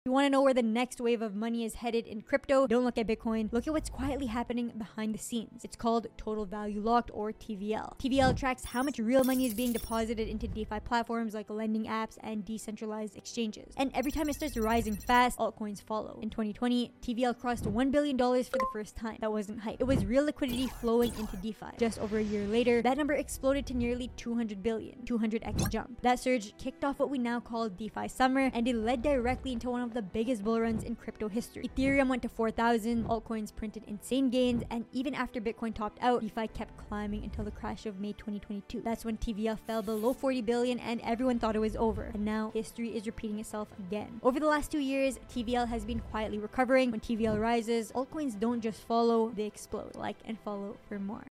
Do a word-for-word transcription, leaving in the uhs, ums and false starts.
You want to know where the next wave of money is headed in crypto? Don't look at Bitcoin. Look at what's quietly happening behind the scenes. It's called Total Value Locked, or T V L. T V L tracks how much real money is being deposited into DeFi platforms like lending apps and decentralized exchanges. And every time it starts rising fast, altcoins follow. In twenty twenty, T V L crossed one billion dollars for the first time. That wasn't hype. It was real liquidity flowing into DeFi. Just over a year later, that number exploded to nearly two hundred billion, two hundred x jump. That surge kicked off what we now call DeFi summer, and it led directly into one of the biggest bull runs in crypto history. Ethereum went to four thousand, altcoins printed insane gains, and even after Bitcoin topped out, DeFi kept climbing until the crash of May twenty twenty-two. That's when T V L fell below forty billion and everyone thought it was over. And now history is repeating itself again. Over the last two years, T V L has been quietly recovering. When T V L rises, altcoins don't just follow, they explode. Like and follow for more.